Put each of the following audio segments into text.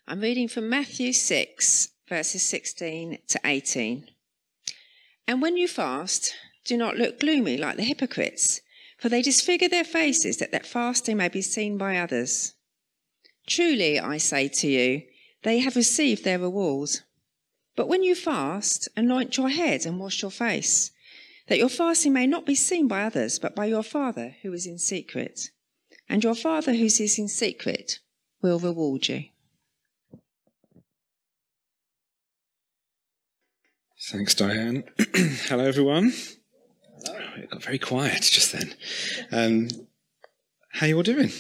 I'm reading from Matthew 6, verses 16 to 18. And when you fast, do not look gloomy like the hypocrites, for they disfigure their faces that their fasting may be seen by others. Truly, I say to you, they have received their reward. But when you fast, anoint your head and wash your face, that your fasting may not be seen by others, but by your Father who is in secret. And your Father who is in secret will reward you. Thanks, Diane. Hello, everyone. Hello. It got very quiet just then. How you all doing?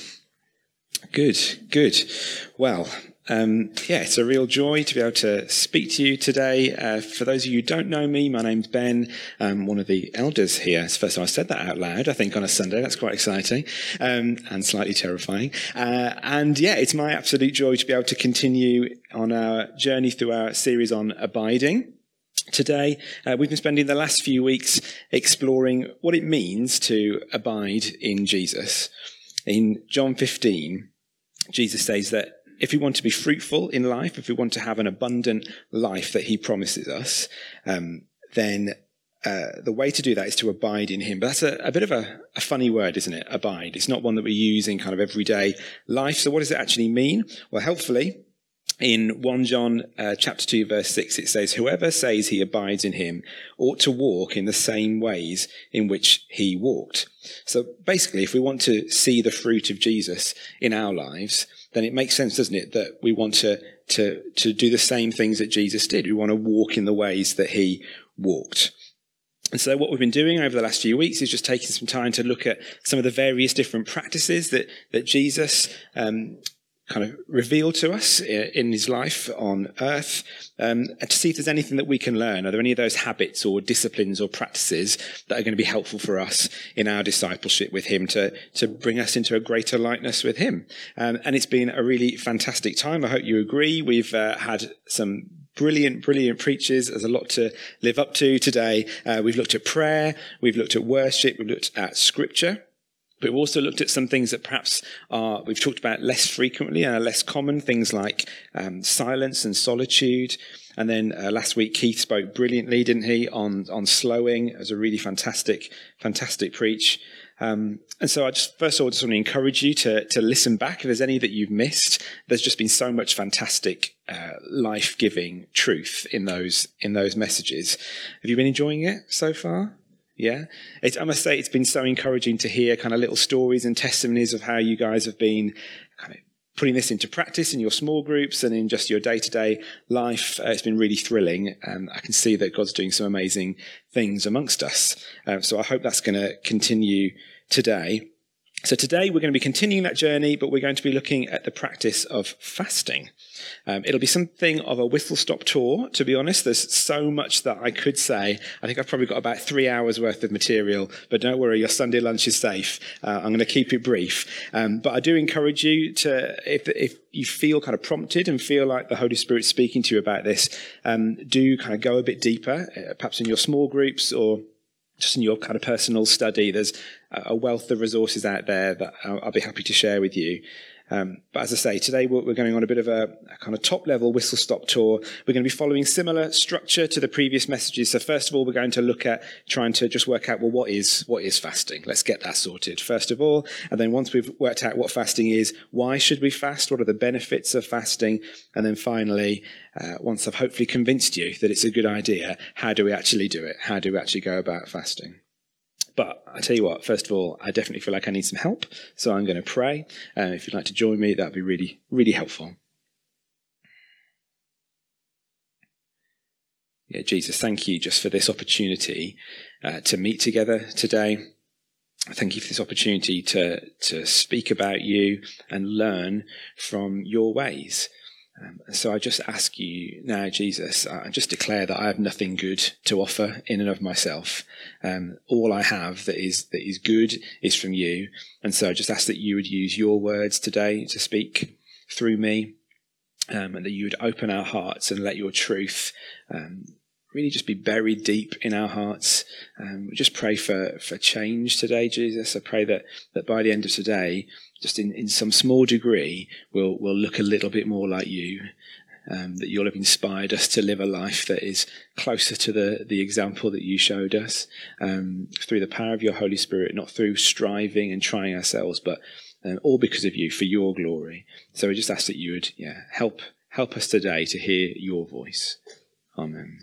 Good. Well, it's a real joy to be able to speak to you today. For those of you who don't know me, my name's Ben. I'm one of the elders here. It's the first time I said that out loud, I think, on a Sunday. That's quite exciting and slightly terrifying. It's my absolute joy to be able to continue on our journey through our series on abiding. Today, we've been spending the last few weeks exploring what it means to abide in Jesus. In John 15, Jesus says that if we want to be fruitful in life, if we want to have an abundant life that he promises us, then the way to do that is to abide in him. But that's a bit of a funny word, isn't it? Abide. It's not one that we use in kind of everyday life. So what does it actually mean? Well, helpfully, in 1 John chapter 2, verse 6, it says, whoever says he abides in him ought to walk in the same ways in which he walked. So basically, if we want to see the fruit of Jesus in our lives, then it makes sense, doesn't it, that we want to do the same things that Jesus did. We want to walk in the ways that he walked. And so what we've been doing over the last few weeks is just taking some time to look at some of the various different practices that Jesus kind of revealed to us in his life on earth, and to see if there's anything that we can learn. Are there any of those habits or disciplines or practices that are going to be helpful for us in our discipleship with him to bring us into a greater likeness with him? And it's been a really fantastic time. I hope you agree. We've had some brilliant preachers. There's a lot to live up to today. We've looked at prayer. We've looked at worship. We've looked at scripture. But we've also looked at some things that perhaps we've talked about less frequently and are less common, things like silence and solitude. And then last week, Keith spoke brilliantly, didn't he, on slowing. It was a really fantastic preach. And so I just first of all just want to encourage you to listen back if there's any that you've missed. There's just been so much fantastic life-giving truth in those messages. Have you been enjoying it so far? Yeah, I must say it's been so encouraging to hear kind of little stories and testimonies of how you guys have been kind of putting this into practice in your small groups and in just your day-to-day life. It's been really thrilling. I can see that God's doing some amazing things amongst us. So I hope that's going to continue today. So today we're going to be continuing that journey, but we're going to be looking at the practice of fasting. It'll be something of a whistle-stop tour, to be honest. There's so much that I could say. I think I've probably got about 3 hours worth of material, but don't worry, your Sunday lunch is safe. I'm going to keep it brief. But I do encourage you to, if you feel kind of prompted and feel like the Holy Spirit's speaking to you about this, do kind of go a bit deeper, perhaps in your small groups or just in your kind of personal study. There's a wealth of resources out there that I'll be happy to share with you. But as I say, today we're going on a bit of a kind of top-level whistle-stop tour. We're going to be following similar structure to the previous messages. So first of all, we're going to look at trying to just work out, well, what is fasting? Let's get that sorted, first of all. And then once we've worked out what fasting is, why should we fast? What are the benefits of fasting? And then finally, once I've hopefully convinced you that it's a good idea, how do we actually do it? How do we actually go about fasting? But I tell you what, first of all, I definitely feel like I need some help. So I'm going to pray. If you'd like to join me, that'd be really, really helpful. Yeah, Jesus, thank you just for this opportunity to meet together today. Thank you for this opportunity to speak about you and learn from your ways. So I just ask you now, Jesus, I just declare that I have nothing good to offer in and of myself. All I have that is good is from you. And so I just ask that you would use your words today to speak through me, and that you would open our hearts and let your truth really just be buried deep in our hearts. We just pray for change today, Jesus. I pray that by the end of today, just in some small degree, we'll look a little bit more like you. That you'll have inspired us to live a life that is closer to the example that you showed us, through the power of your Holy Spirit, not through striving and trying ourselves, but all because of you, for your glory. So we just ask that you would help us today to hear your voice. Amen.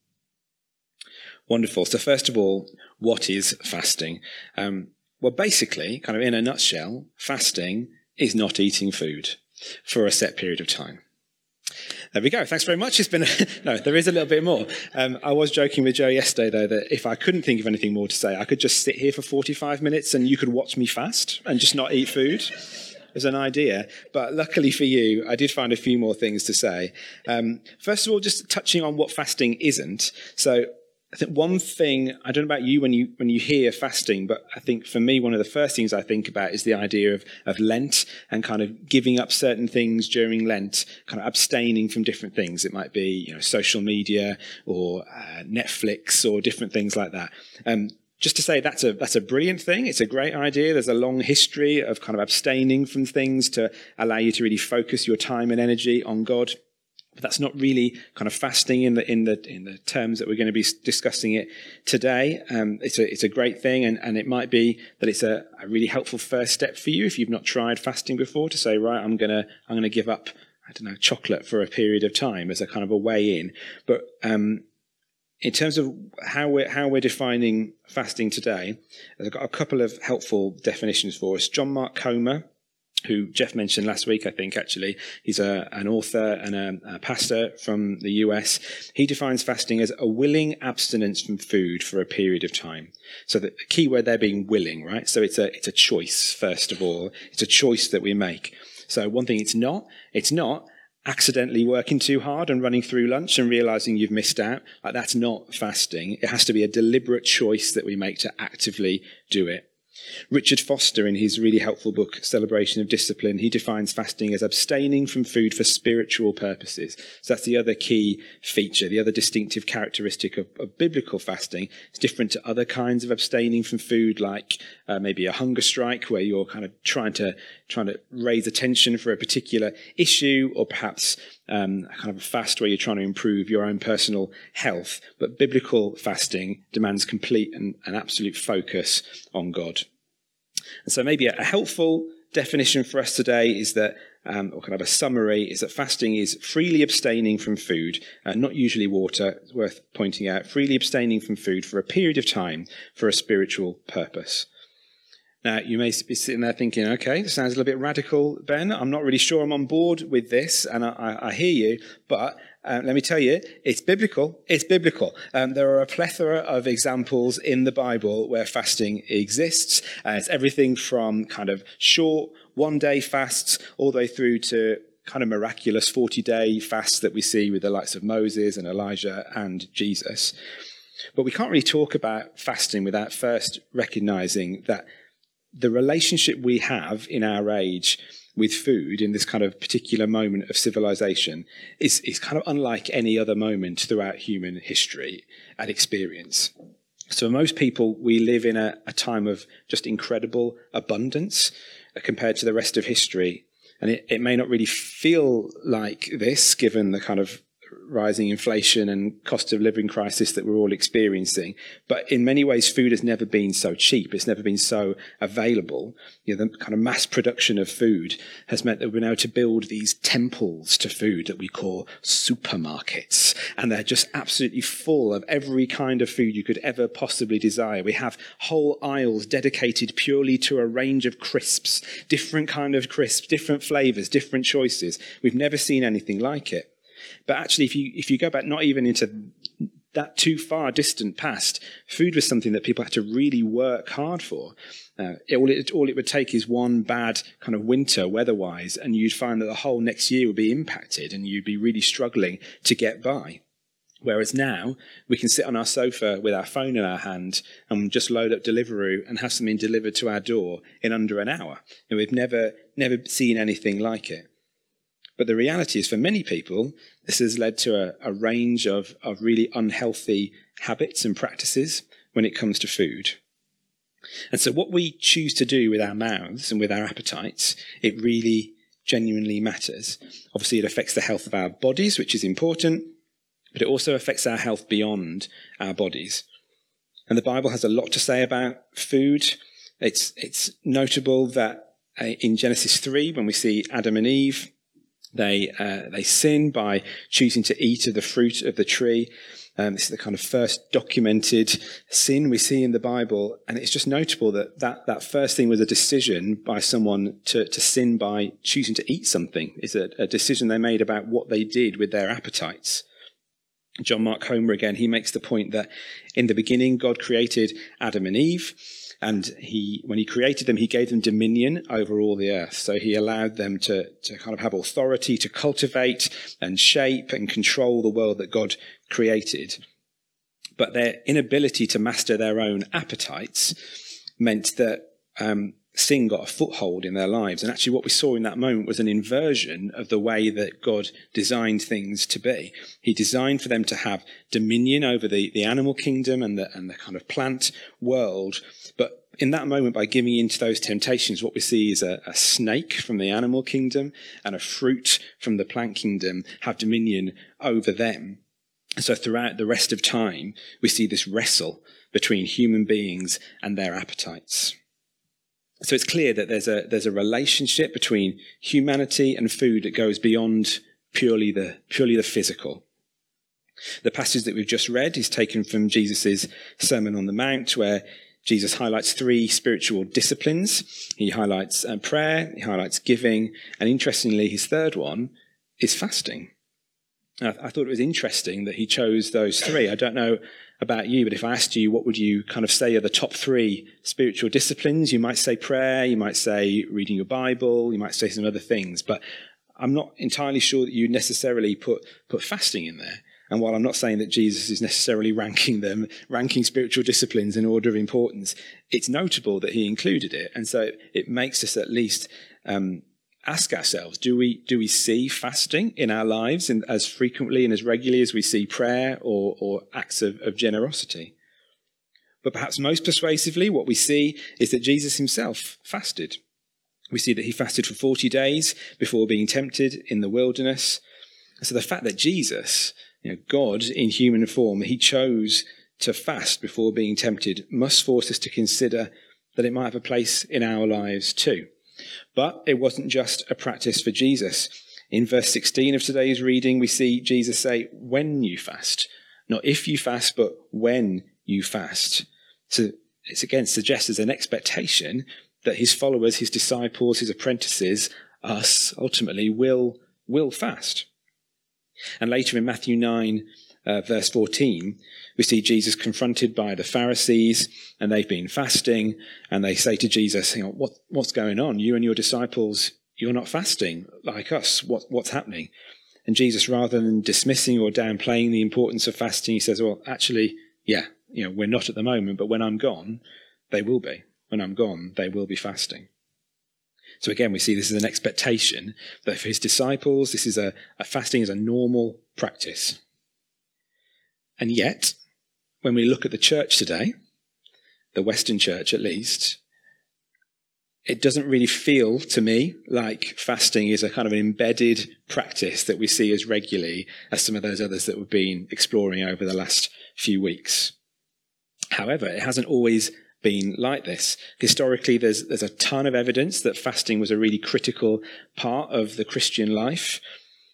Wonderful. So first of all, what is fasting? Well, basically, kind of in a nutshell, fasting is not eating food for a set period of time. There we go. Thanks very much. It's been no, there is a little bit more. I was joking with Joe yesterday, though, that if I couldn't think of anything more to say, I could just sit here for 45 minutes and you could watch me fast and just not eat food. As an idea. But luckily for you, I did find a few more things to say. First of all, just touching on what fasting isn't. So I think one thing, I don't know about you when you hear fasting, but I think for me, one of the first things I think about is the idea of Lent and kind of giving up certain things during Lent, kind of abstaining from different things. It might be, social media or Netflix or different things like that. Just to say that's a brilliant thing. It's a great idea. There's a long history of kind of abstaining from things to allow you to really focus your time and energy on God. But that's not really kind of fasting in the terms that we're going to be discussing it today. It's a great thing, and it might be that it's a really helpful first step for you if you've not tried fasting before, to say, right, I'm gonna give up, chocolate for a period of time as a kind of a way in. But in terms of how we're defining fasting today, I've got a couple of helpful definitions for us. John Mark Comer, who Jeff mentioned last week, I think, actually. He's an author and a pastor from the US. He defines fasting as a willing abstinence from food for a period of time. So the key word there being willing, right? So it's a choice, first of all. It's a choice that we make. So one thing it's not accidentally working too hard and running through lunch and realizing you've missed out. Like, that's not fasting. It has to be a deliberate choice that we make to actively do it. Richard Foster, in his really helpful book, Celebration of Discipline, he defines fasting as abstaining from food for spiritual purposes. So that's the other key feature, the other distinctive characteristic of biblical fasting. It's different to other kinds of abstaining from food, like maybe a hunger strike, where you're kind of trying to raise attention for a particular issue, or perhaps kind of a fast where you're trying to improve your own personal health. But biblical fasting demands complete and absolute focus on God. And so maybe a helpful definition for us today is that, or kind of a summary, is that fasting is freely abstaining from food, not usually water, it's worth pointing out, freely abstaining from food for a period of time for a spiritual purpose. Now, you may be sitting there thinking, okay, this sounds a little bit radical, Ben. I'm not really sure I'm on board with this, and I hear you, but let me tell you, it's biblical. It's biblical. There are a plethora of examples in the Bible where fasting exists. It's everything from kind of short one-day fasts all the way through to kind of miraculous 40-day fasts that we see with the likes of Moses and Elijah and Jesus. But we can't really talk about fasting without first recognizing that the relationship we have in our age with food in this kind of particular moment of civilization is kind of unlike any other moment throughout human history and experience. So most people, we live in a time of just incredible abundance compared to the rest of history. And it may not really feel like this, given the kind of rising inflation and cost of living crisis that we're all experiencing. But in many ways, food has never been so cheap. It's never been so available. The kind of mass production of food has meant that we've been able to build these temples to food that we call supermarkets. And they're just absolutely full of every kind of food you could ever possibly desire. We have whole aisles dedicated purely to a range of crisps, different kind of crisps, different flavors, different choices. We've never seen anything like it. But actually, if you go back not even into that too far distant past, food was something that people had to really work hard for. All it would take is one bad kind of winter weather-wise, and you'd find that the whole next year would be impacted, and you'd be really struggling to get by. Whereas now, we can sit on our sofa with our phone in our hand and just load up Deliveroo and have something delivered to our door in under an hour. And we've never seen anything like it. But the reality is, for many people, this has led to a range of really unhealthy habits and practices when it comes to food. And so what we choose to do with our mouths and with our appetites, it really genuinely matters. Obviously, it affects the health of our bodies, which is important, but it also affects our health beyond our bodies. And the Bible has a lot to say about food. It's notable that in Genesis 3, when we see Adam and Eve, they sin by choosing to eat of the fruit of the tree. This is the kind of first documented sin we see in the Bible. And it's just notable that first thing was a decision by someone to sin by choosing to eat something. It's a decision they made about what they did with their appetites. John Mark Homer, again, he makes the point that in the beginning, God created Adam and Eve. And when he created them, he gave them dominion over all the earth. So he allowed them to kind of have authority to cultivate and shape and control the world that God created. But their inability to master their own appetites meant that sin got a foothold in their lives. And actually what we saw in that moment was an inversion of the way that God designed things to be. He designed for them to have dominion over the animal kingdom and the kind of plant world. But in that moment, by giving in to those temptations, what we see is a snake from the animal kingdom and a fruit from the plant kingdom have dominion over them. And so throughout the rest of time, we see this wrestle between human beings and their appetites. So it's clear that there's a relationship between humanity and food that goes beyond purely the physical. The passage that we've just read is taken from Jesus' Sermon on the Mount, where Jesus highlights 3 spiritual disciplines. He highlights prayer, he highlights giving, and interestingly, his third one is fasting. I thought it was interesting that he chose those 3. I don't know about you, but if I asked you, what would you kind of say are the top 3 spiritual disciplines? You might say prayer, you might say reading your Bible, you might say some other things, but I'm not entirely sure that you necessarily put fasting in there. And while I'm not saying that Jesus is necessarily ranking spiritual disciplines in order of importance, it's notable that he included it. And so it makes us at least ask ourselves, do we see fasting in our lives as frequently and as regularly as we see prayer or acts of generosity? But perhaps most persuasively, what we see is that Jesus himself fasted. We see that he fasted for 40 days before being tempted in the wilderness. So the fact that Jesus, God in human form, he chose to fast before being tempted must force us to consider that it might have a place in our lives too. But it wasn't just a practice for Jesus. In verse 16 of today's reading, we see Jesus say, when you fast. Not if you fast, but when you fast. So it again suggests there's an expectation that his followers, his disciples, his apprentices, us, ultimately will fast. And later in Matthew 9, verse 14, we see Jesus confronted by the Pharisees, and they've been fasting, and they say to Jesus, what's going on? You and your disciples, you're not fasting like us. What's happening? And Jesus, rather than dismissing or downplaying the importance of fasting, he says, well, actually, we're not at the moment, but when I'm gone, they will be. When I'm gone, they will be fasting. So again, we see this as an expectation that for his disciples, this is a fasting is a normal practice. And yet, when we look at the church today, the Western church at least, it doesn't really feel to me like fasting is a kind of an embedded practice that we see as regularly as some of those others that we've been exploring over the last few weeks. However, it hasn't always been like this. Historically, there's a ton of evidence that fasting was a really critical part of the Christian life.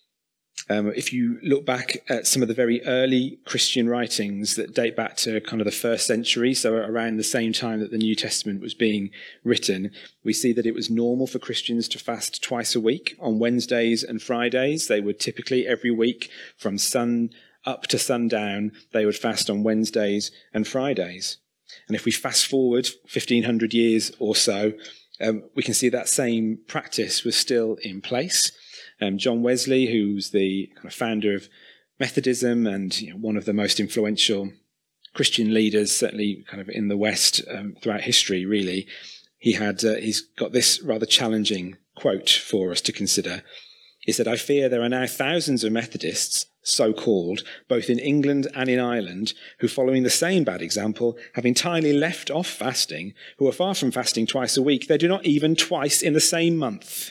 If you look back at some of the very early Christian writings that date back to kind of the 1st century, so around the same time that the New Testament was being written, we see that it was normal for Christians to fast twice a week on Wednesdays and Fridays. They would typically every week from sun up to sundown, they would fast on Wednesdays and Fridays. And if we fast forward 1,500 years or so, we can see that same practice was still in place. John Wesley, who's the kind of founder of Methodism and one of the most influential Christian leaders, certainly kind of in the West throughout history, really, he's got this rather challenging quote for us to consider. He said, I fear there are now thousands of Methodists, so-called, both in England and in Ireland, who, following the same bad example, have entirely left off fasting, who are far from fasting twice a week. They do not even twice in the same month.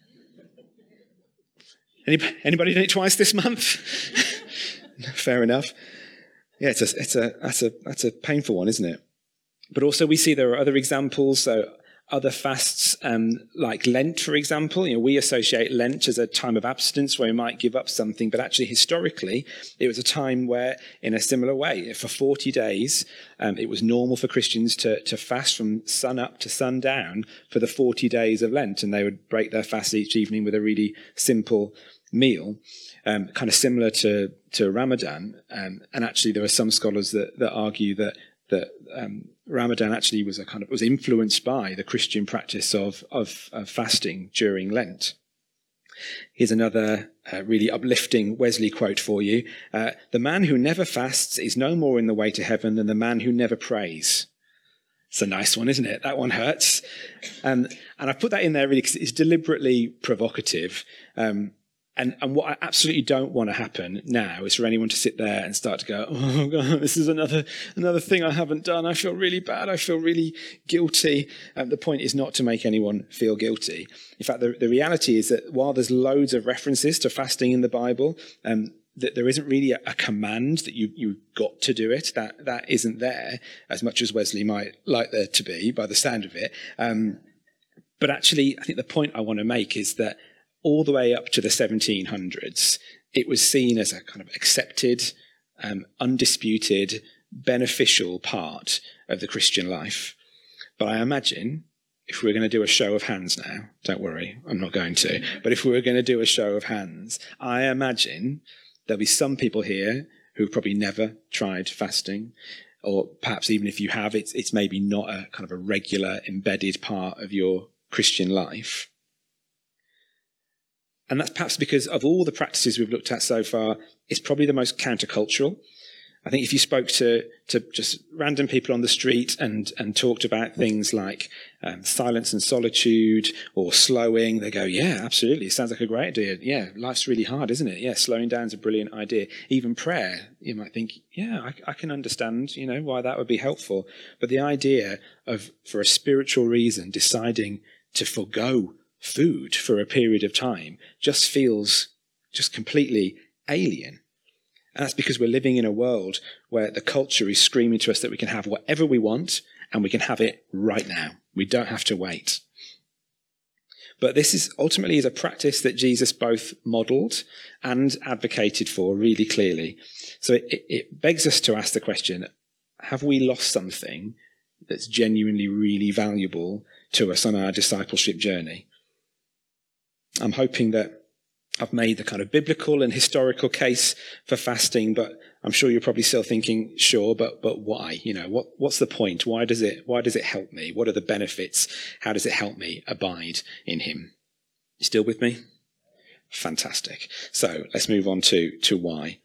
Anybody done it twice this month? Fair enough. Yeah, that's a painful one, isn't it? But also we see there are other examples. So other fasts, like Lent, for example. We associate Lent as a time of abstinence where we might give up something, but actually historically it was a time where, in a similar way, for 40 days, it was normal for Christians to fast from sun up to sundown for the 40 days of Lent, and they would break their fast each evening with a really simple meal, kind of similar to Ramadan. And actually there are some scholars that argue that Ramadan actually was influenced by the Christian practice of fasting during Lent. Here's another really uplifting Wesley quote for you. The man who never fasts is no more in the way to heaven than the man who never prays. It's a nice one, isn't it? That one hurts. And I put that in there really because it's deliberately provocative. And what I absolutely don't want to happen now is for anyone to sit there and start to go, oh God, this is another thing I haven't done. I feel really bad. I feel really guilty. The point is not to make anyone feel guilty. In fact, the reality is that while there's loads of references to fasting in the Bible, that there isn't really a command that you got to do it. That isn't there, as much as Wesley might like there to be by the sound of it. But actually, I think the point I want to make is that all the way up to the 1700s, it was seen as a kind of accepted, undisputed, beneficial part of the Christian life. But I imagine if we're going to do a show of hands now, don't worry, I'm not going to, but if we were going to do a show of hands, I imagine there'll be some people here who've probably never tried fasting, or perhaps even if you have, it's maybe not a kind of a regular embedded part of your Christian life. And that's perhaps because of all the practices we've looked at so far, it's probably the most countercultural. I think if you spoke to just random people on the street and talked about things like silence and solitude or slowing, they go, yeah, absolutely. It sounds like a great idea. Yeah, life's really hard, isn't it? Yeah, slowing down's a brilliant idea. Even prayer, you might think, yeah, I can understand, why that would be helpful. But the idea of, for a spiritual reason, deciding to forgo food for a period of time just feels just completely alien. And that's because we're living in a world where the culture is screaming to us that we can have whatever we want and we can have it right now. We don't have to wait. But this is ultimately a practice that Jesus both modelled and advocated for really clearly. So it begs us to ask the question, have we lost something that's genuinely really valuable to us on our discipleship journey? I'm hoping that I've made the kind of biblical and historical case for fasting, but I'm sure you're probably still thinking, sure, but why? What's the point? Why does it help me? What are the benefits? How does it help me abide in him? You still with me? Fantastic. So let's move on to why.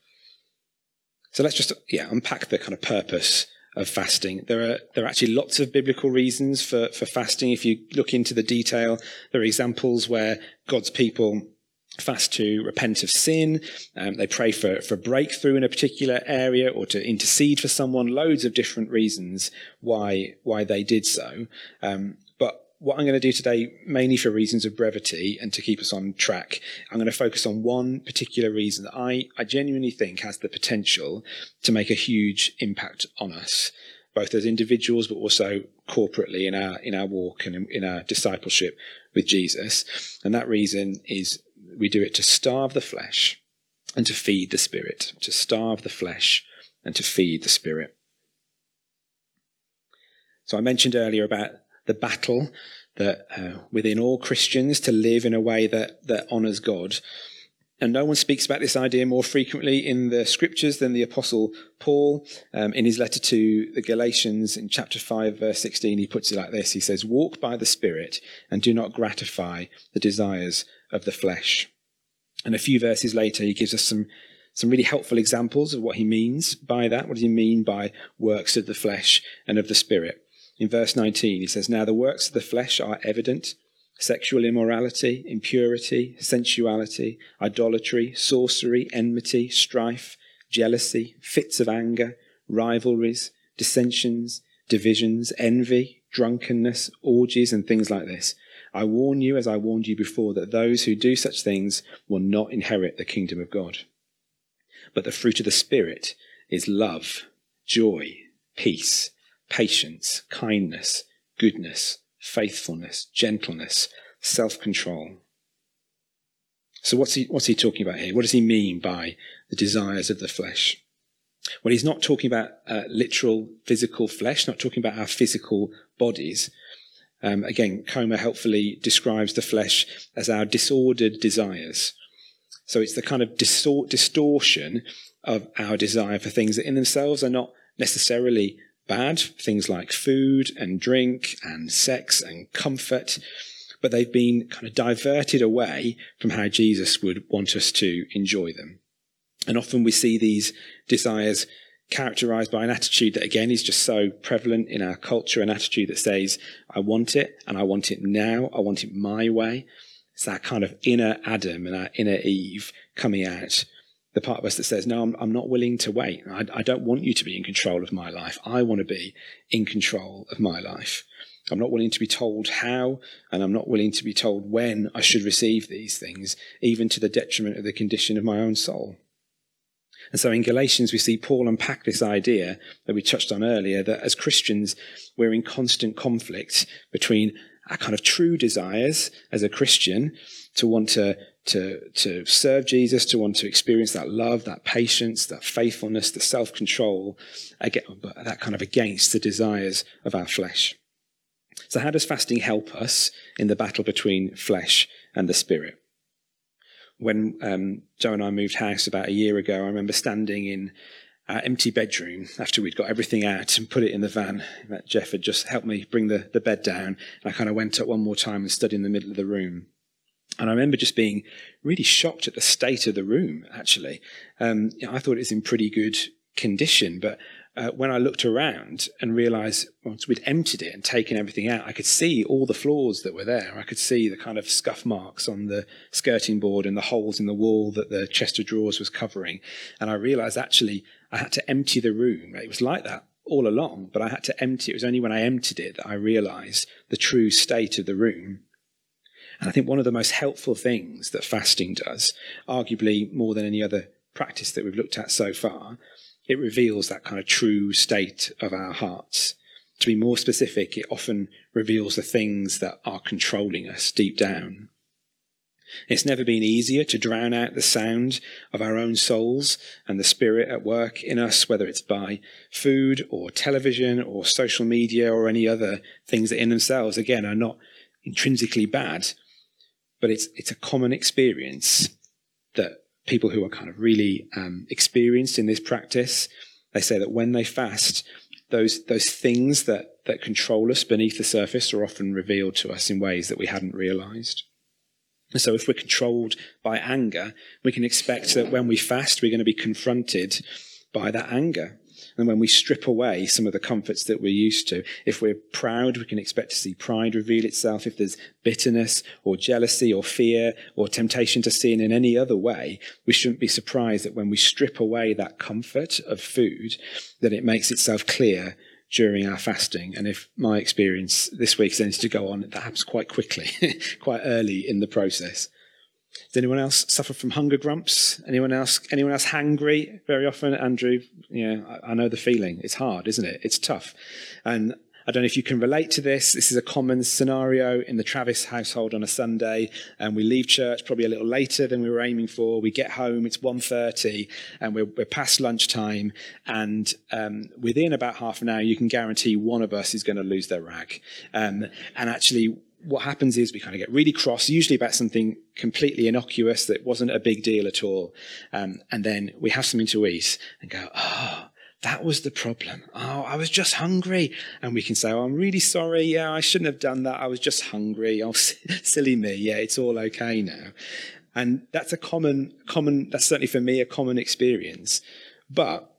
So let's just unpack the kind of purpose of fasting. There are actually lots of biblical reasons for fasting. If you look into the detail, there are examples where God's people fast to repent of sin. They pray for breakthrough in a particular area or to intercede for someone. Loads of different reasons why they did so. But what I'm going to do today, mainly for reasons of brevity and to keep us on track, I'm going to focus on one particular reason that I genuinely think has the potential to make a huge impact on us, both as individuals but also corporately in our walk and in our discipleship with Jesus. And that reason is we do it to starve the flesh and to feed the spirit. To starve the flesh and to feed the spirit. So I mentioned earlier about the battle that within all Christians to live in a way that honours God. And no one speaks about this idea more frequently in the scriptures than the Apostle Paul. In his letter to the Galatians in chapter 5, verse 16, he puts it like this. He says, "Walk by the Spirit and do not gratify the desires of the flesh." And a few verses later, he gives us some really helpful examples of what he means by that. What does he mean by works of the flesh and of the Spirit? In verse 19, he says, "Now the works of the flesh are evident, sexual immorality, impurity, sensuality, idolatry, sorcery, enmity, strife, jealousy, fits of anger, rivalries, dissensions, divisions, envy, drunkenness, orgies, and things like this. I warn you, as I warned you before, that those who do such things will not inherit the kingdom of God. But the fruit of the Spirit is love, joy, peace, patience, kindness, goodness, faithfulness, gentleness, self-control. So what's he talking about here? What does he mean by the desires of the flesh? Well, he's not talking about literal physical flesh, not talking about our physical bodies. Again, Comer helpfully describes the flesh as our disordered desires. So it's the kind of distortion of our desire for things that in themselves are not necessarily bad, things like food and drink and sex and comfort, but they've been kind of diverted away from how Jesus would want us to enjoy them. And often we see these desires characterized by an attitude that, again, is just so prevalent in our culture, an attitude that says, I want it, and I want it now, I want it my way. It's that kind of inner Adam and our inner Eve coming out, the part of us that says, no, I'm not willing to wait. I don't want you to be in control of my life. I want to be in control of my life. I'm not willing to be told how, and I'm not willing to be told when I should receive these things, even to the detriment of the condition of my own soul. And so in Galatians, we see Paul unpack this idea that we touched on earlier, that as Christians, we're in constant conflict between our kind of true desires as a Christian to want to serve Jesus, to want to experience that love, that patience, that faithfulness, the self-control, that kind of against the desires of our flesh. So how does fasting help us in the battle between flesh and the spirit? When Joe and I moved house about a year ago, I remember standing in our empty bedroom after we'd got everything out and put it in the van. Jeff had just helped me bring the bed down. And I kind of went up one more time and stood in the middle of the room. And I remember just being really shocked at the state of the room, actually. I thought it was in pretty good condition, but when I looked around and realised once we'd emptied it and taken everything out, I could see all the flaws that were there. I could see the kind of scuff marks on the skirting board and the holes in the wall that the chest of drawers was covering. And I realised actually I had to empty the room. It was like that all along, but I had to empty it. It was only when I emptied it that I realised the true state of the room. And I think one of the most helpful things that fasting does, arguably more than any other practice that we've looked at so far, it reveals that kind of true state of our hearts. To be more specific, it often reveals the things that are controlling us deep down. It's never been easier to drown out the sound of our own souls and the spirit at work in us, whether it's by food or television or social media or any other things that in themselves, again, are not intrinsically bad, but it's a common experience that people who are kind of really experienced in this practice, they say that when they fast, those things that control us beneath the surface are often revealed to us in ways that we hadn't realised. And so if we're controlled by anger, we can expect that when we fast, we're going to be confronted by that anger. And when we strip away some of the comforts that we're used to, if we're proud, we can expect to see pride reveal itself. If there's bitterness or jealousy or fear or temptation to sin in any other way, we shouldn't be surprised that when we strip away that comfort of food, that it makes itself clear during our fasting. And if my experience this week is anything to go on, that happens quite quickly, quite early in the process. Does anyone else suffer from hunger grumps? Anyone else hangry very often? Andrew, yeah, I know the feeling. It's hard, isn't it? It's tough. And I don't know if you can relate to this. This is a common scenario in the Travis household on a Sunday, and we leave church probably a little later than we were aiming for. We get home, it's 1:30, and we're past lunchtime, and within about half an hour, you can guarantee one of us is going to lose their rag. And actually, what happens is we kind of get really cross, usually about something completely innocuous that wasn't a big deal at all. And then we have something to eat and go, oh, that was the problem. Oh, I was just hungry. And we can say, oh, I'm really sorry. Yeah, I shouldn't have done that. I was just hungry. Oh, silly me. Yeah, it's all okay now. And that's a common, that's certainly for me, a common experience. But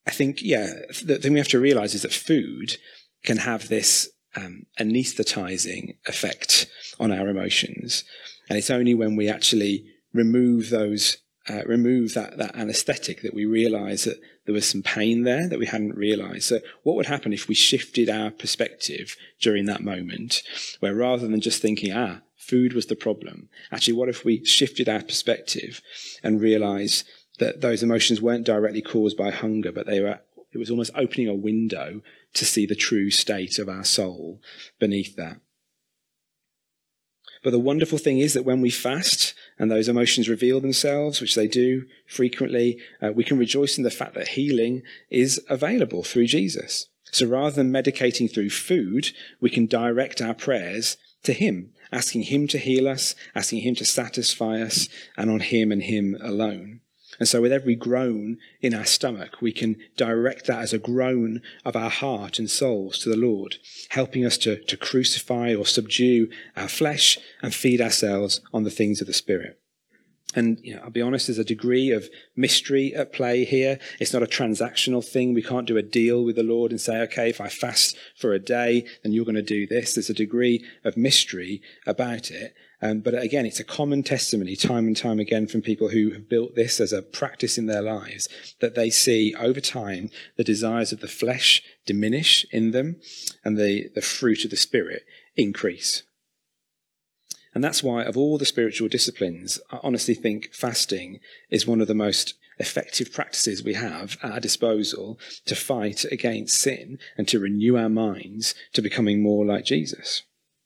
I think, the thing we have to realize is that food can have this anesthetizing effect on our emotions. And it's only when we actually remove that anesthetic that we realize that there was some pain there that we hadn't realized. So what would happen if we shifted our perspective during that moment, where rather than just thinking, food was the problem, actually, what if we shifted our perspective and realized that those emotions weren't directly caused by hunger, but it was almost opening a window to see the true state of our soul beneath that. But the wonderful thing is that when we fast and those emotions reveal themselves, which they do frequently, we can rejoice in the fact that healing is available through Jesus. So rather than medicating through food, we can direct our prayers to him, asking him to heal us, asking him to satisfy us, and on him and him alone. And so with every groan in our stomach, we can direct that as a groan of our heart and souls to the Lord, helping us to crucify or subdue our flesh and feed ourselves on the things of the Spirit. And I'll be honest, there's a degree of mystery at play here. It's not a transactional thing. We can't do a deal with the Lord and say, okay, if I fast for a day, then you're going to do this. There's a degree of mystery about it. But again, it's a common testimony time and time again from people who have built this as a practice in their lives, that they see over time the desires of the flesh diminish in them and the fruit of the Spirit increase. And that's why, of all the spiritual disciplines, I honestly think fasting is one of the most effective practices we have at our disposal to fight against sin and to renew our minds to becoming more like Jesus.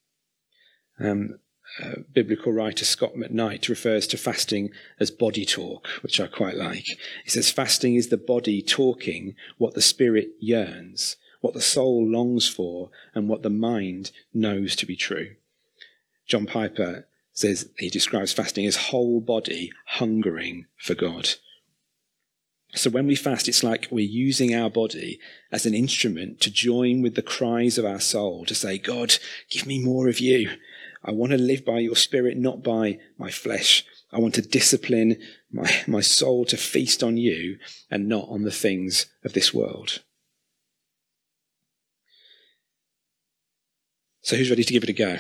Biblical writer Scott McKnight refers to fasting as body talk, which I quite like. He says, fasting is the body talking what the spirit yearns, what the soul longs for, and what the mind knows to be true. John Piper says he describes fasting as whole body hungering for God. So when we fast, it's like we're using our body as an instrument to join with the cries of our soul to say, God, give me more of you. I want to live by your Spirit, not by my flesh. I want to discipline my soul to feast on you and not on the things of this world. So who's ready to give it a go?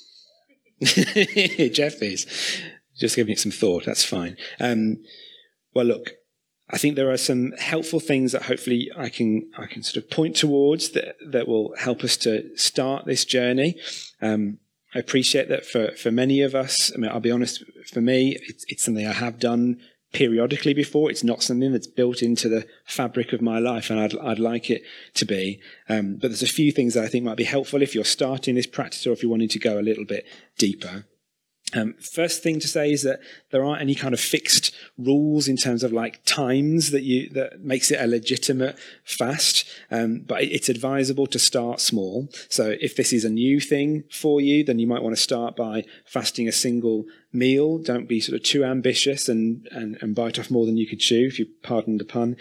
Jeff is. Just giving it some thought. That's fine. Well, look, I think there are some helpful things that hopefully I can sort of point towards that will help us to start this journey. I appreciate that for many of us, I'll be honest, for me, it's something I have done periodically before. It's not something that's built into the fabric of my life, and I'd like it to be. But there's a few things that I think might be helpful if you're starting this practice or if you're wanting to go a little bit deeper. First thing to say is that there aren't any kind of fixed rules in terms of like times that makes it a legitimate fast, but it's advisable to start small. So if this is a new thing for you, then you might want to start by fasting a single meal. Don't be sort of too ambitious and bite off more than you could chew, if you pardon the pun.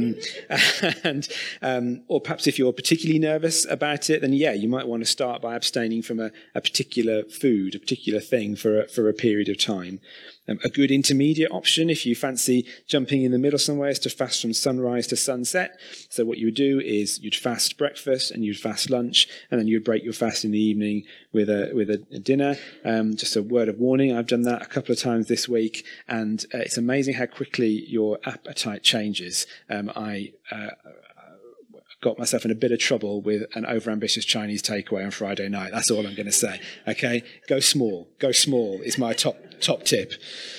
Or perhaps if you're particularly nervous about it, then you might want to start by abstaining from a particular food, a particular thing for a period of time. A good intermediate option, if you fancy jumping in the middle somewhere, is to fast from sunrise to sunset. So what you would do is you'd fast breakfast and you'd fast lunch, and then you'd break your fast in the evening with a dinner. Just a word of warning, I've done that a couple of times this week, and it's amazing how quickly your appetite changes. I got myself in a bit of trouble with an overambitious Chinese takeaway on Friday night. That's all I'm going to say. Okay, go small. Go small is my top tip.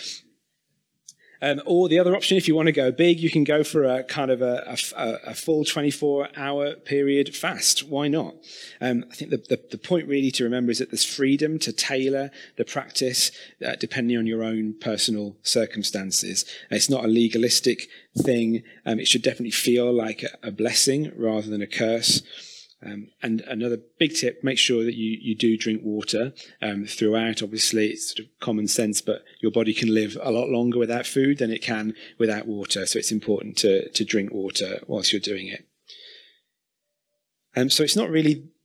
Or the other option, if you want to go big, you can go for a kind of a full 24-hour period fast. Why not? I think the point really to remember is that there's freedom to tailor the practice depending on your own personal circumstances. It's not a legalistic thing. It should definitely feel like a blessing rather than a curse. And another big tip, make sure that you do drink water throughout. Obviously, it's sort of common sense, but your body can live a lot longer without food than it can without water. So it's important to drink water whilst you're doing it. So it's not really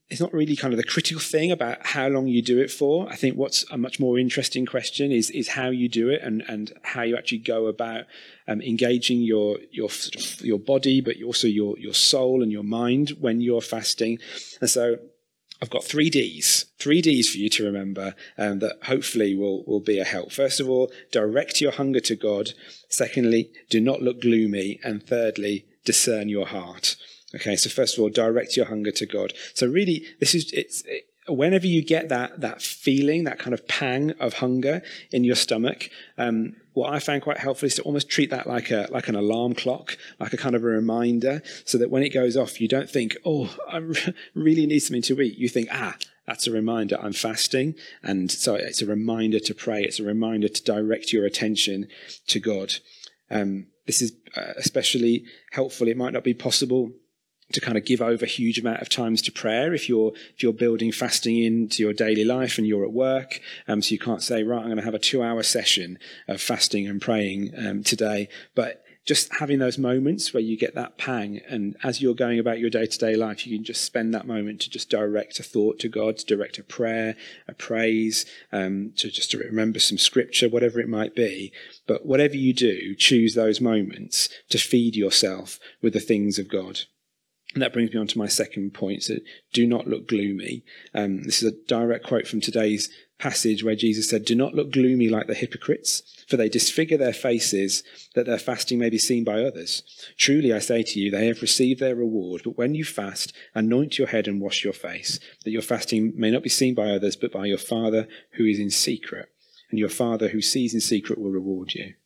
really kind of the critical thing about how long you do it for. I think what's a much more interesting question is how you do it and how you actually go about engaging your body, but also your soul and your mind when you're fasting. And so I've got 3 Ds for you to remember that hopefully will be a help. First of all, direct your hunger to God. Secondly, do not look gloomy. And thirdly, discern your heart. Okay, so first of all, direct your hunger to God. So really, whenever you get that feeling, that kind of pang of hunger in your stomach, what I found quite helpful is to almost treat that like an alarm clock, like a kind of a reminder, so that when it goes off, you don't think, oh, I really need something to eat. You think, that's a reminder, I'm fasting. And so it's a reminder to pray. It's a reminder to direct your attention to God. This is especially helpful. It might not be possible to kind of give over a huge amount of times to prayer if you're building fasting into your daily life and you're at work. So you can't say, right, I'm going to have a 2-hour session of fasting and praying today. But just having those moments where you get that pang, and as you're going about your day-to-day life, you can just spend that moment to just direct a thought to God, to direct a prayer, a praise, to remember some scripture, whatever it might be. But whatever you do, choose those moments to feed yourself with the things of God. And that brings me on to my second point, so do not look gloomy. This is a direct quote from today's passage where Jesus said, do not look gloomy like the hypocrites, for they disfigure their faces that their fasting may be seen by others. Truly, I say to you, they have received their reward. But when you fast, anoint your head and wash your face, that your fasting may not be seen by others, but by your Father who is in secret. And your Father who sees in secret will reward you.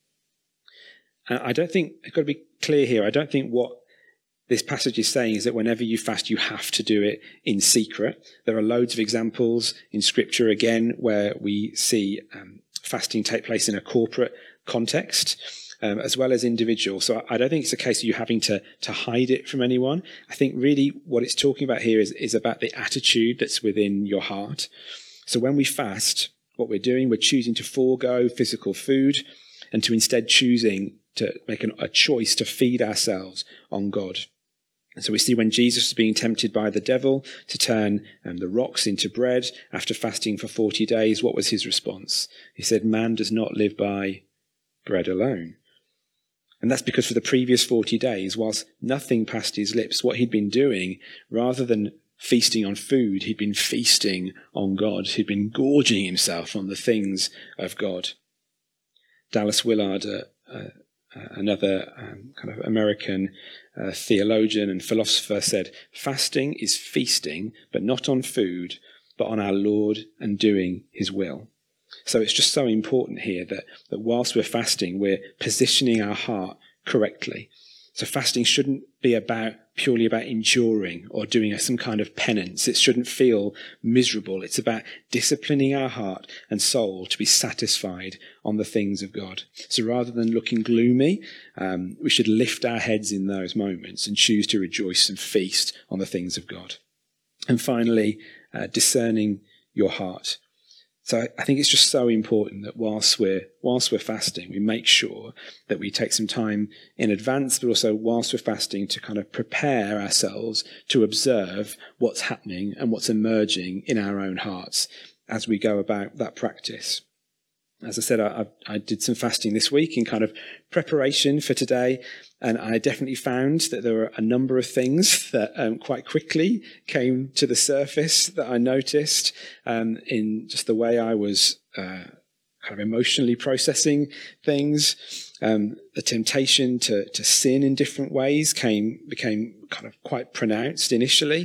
I don't think, I've got to be clear here, I don't think what this passage is saying is that whenever you fast, you have to do it in secret. There are loads of examples in Scripture, again, where we see fasting take place in a corporate context, as well as individual. So I don't think it's a case of you having to hide it from anyone. I think really what it's talking about here is about the attitude that's within your heart. So when we fast, what we're doing, we're choosing to forego physical food and to instead choosing to make a choice to feed ourselves on God. And so we see when Jesus was being tempted by the devil to turn the rocks into bread after fasting for 40 days, what was his response? He said, man does not live by bread alone. And that's because for the previous 40 days, whilst nothing passed his lips, what he'd been doing, rather than feasting on food, he'd been feasting on God. He'd been gorging himself on the things of God. Dallas Willard, another kind of American theologian and philosopher, said, fasting is feasting, but not on food, but on our Lord and doing his will. So it's just so important here that whilst we're fasting, we're positioning our heart correctly. So fasting shouldn't be purely about enduring or doing some kind of penance. It shouldn't feel miserable. It's about disciplining our heart and soul to be satisfied on the things of God. So rather than looking gloomy, we should lift our heads in those moments and choose to rejoice and feast on the things of God. And finally, discerning your heart. So I think it's just so important that whilst we're fasting, we make sure that we take some time in advance, but also whilst we're fasting to kind of prepare ourselves to observe what's happening and what's emerging in our own hearts as we go about that practice. As I said, I did some fasting this week in kind of preparation for today, and I definitely found that there were a number of things that quite quickly came to the surface that I noticed in just the way I was kind of emotionally processing things. The temptation to sin in different ways became kind of quite pronounced initially.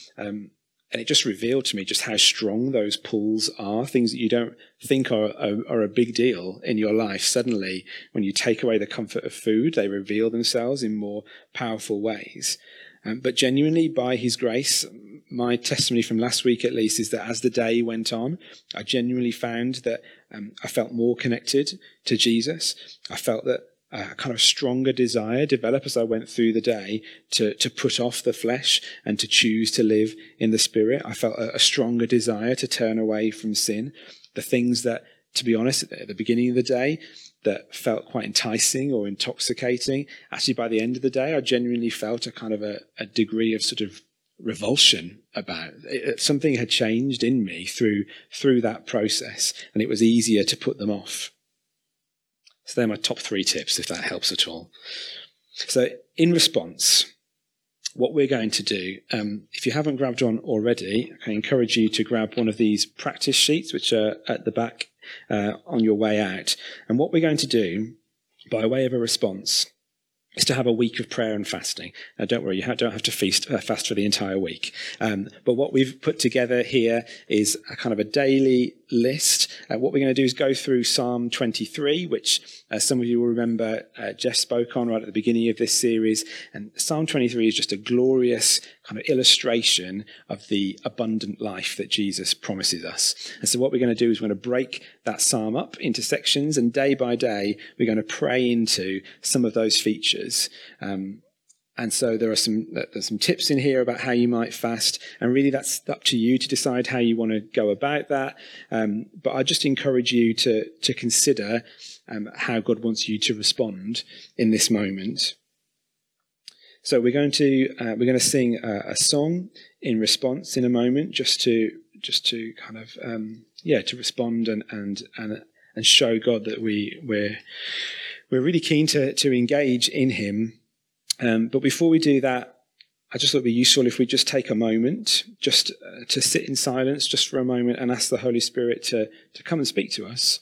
And it just revealed to me just how strong those pulls are, things that you don't think are a big deal in your life. Suddenly, when you take away the comfort of food, they reveal themselves in more powerful ways. But genuinely, by his grace, my testimony from last week at least is that as the day went on, I genuinely found that I felt more connected to Jesus. I felt that a kind of stronger desire develop as I went through the day to put off the flesh and to choose to live in the Spirit. I felt a stronger desire to turn away from sin. The things that, to be honest, at the beginning of the day that felt quite enticing or intoxicating, actually by the end of the day, I genuinely felt a kind of a degree of sort of revulsion about. Something had changed in me through that process, and it was easier to put them off. So they're my top 3 tips, if that helps at all. So in response, what we're going to do, if you haven't grabbed one already, I encourage you to grab one of these practice sheets, which are at the back on your way out. And what we're going to do, by way of a response, is to have a week of prayer and fasting. Now, don't worry, you don't have to fast for the entire week. But what we've put together here is a kind of a daily list. What we're going to do is go through Psalm 23, which some of you will remember Jeff spoke on right at the beginning of this series. And Psalm 23 is just a glorious kind of illustration of the abundant life that Jesus promises us. And so what we're going to do is we're going to break that psalm up into sections, and day by day, we're going to pray into some of those features. And so there's some tips in here about how you might fast, and really that's up to you to decide how you want to go about that. But I just encourage you to consider how God wants you to respond in this moment. So we're going to sing a song in response in a moment, just to kind of to respond and show God that we're really keen to engage in Him. But before we do that, I just thought it'd be useful if we just take a moment just to sit in silence just for a moment and ask the Holy Spirit to come and speak to us.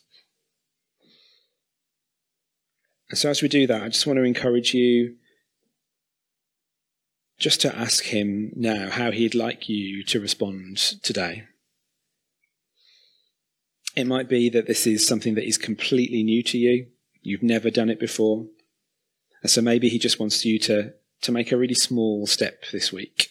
And so as we do that, I just want to encourage you just to ask Him now how He'd like you to respond today. It might be that this is something that is completely new to you. You've never done it before. And so maybe He just wants you to make a really small step this week.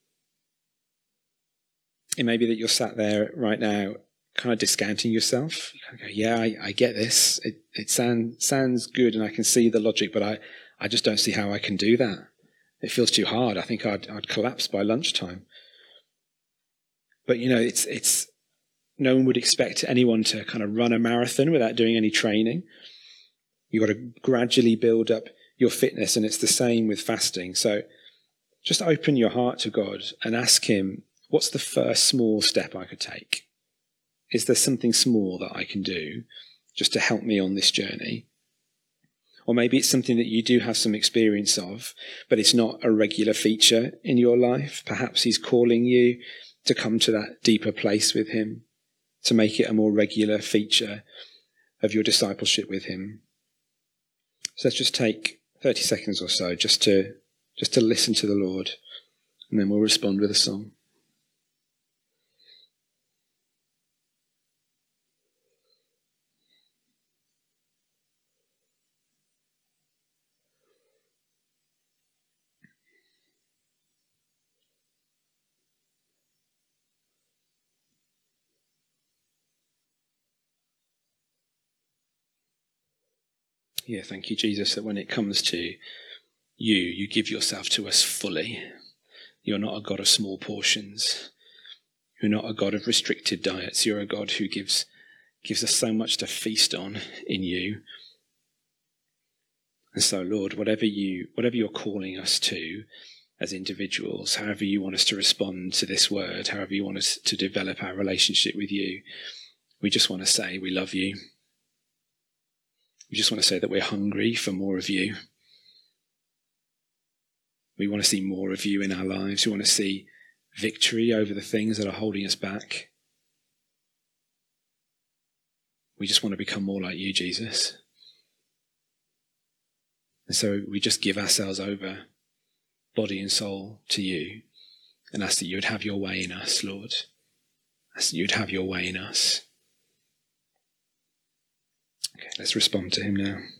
It may be that you're sat there right now kind of discounting yourself. You kind of go, yeah, I get this. It sounds good and I can see the logic, but I just don't see how I can do that. It feels too hard. I think I'd collapse by lunchtime. But it's no one would expect anyone to kind of run a marathon without doing any training. You've got to gradually build up your fitness, and it's the same with fasting. So just open your heart to God and ask Him, what's the first small step I could take? Is there something small that I can do just to help me on this journey? Or maybe it's something that you do have some experience of, but it's not a regular feature in your life. Perhaps He's calling you to come to that deeper place with Him, to make it a more regular feature of your discipleship with Him. So let's just take 30 seconds or so just to listen to the Lord, and then we'll respond with a song. Yeah, thank you, Jesus, that when it comes to you give yourself to us fully. You're not a God of small portions. You're not a God of restricted diets. You're a God who gives us so much to feast on in you. And so, Lord, whatever you're calling us to as individuals, however you want us to respond to this word, however you want us to develop our relationship with you, we just want to say we love you. We just want to say that we're hungry for more of you. We want to see more of you in our lives. We want to see victory over the things that are holding us back. We just want to become more like you, Jesus. And so we just give ourselves over, body and soul, to you, and ask that you would have your way in us, Lord. Ask that you would have your way in us. Okay, let's respond to Him now.